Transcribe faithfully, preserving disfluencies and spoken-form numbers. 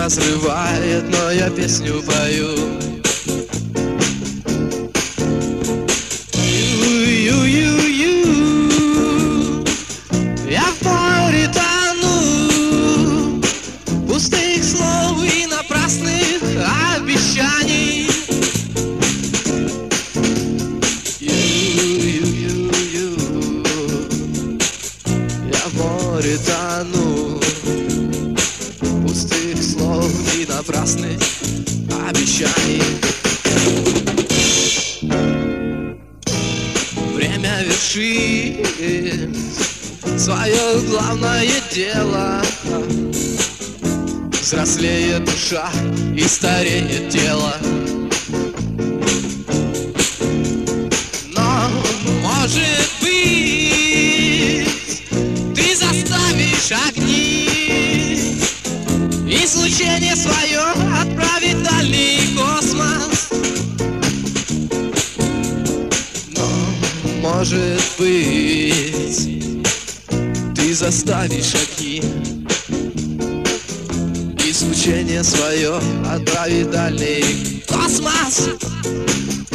разрывает, но я песню пою. Ю-ю-ю-ю, я в море тону, пустых слов и напрасных обещаний. Ю-ю-ю-ю, я в море тону, пустых слов и напрасных обещаний. Время вершит свое главное дело. Взрослеет душа и стареет тело. Но, может быть, ты заставишь огни излучение свое отправить в дальний космос. Но, может быть, ты заставишь огни излучение свое отправить в дальний космос.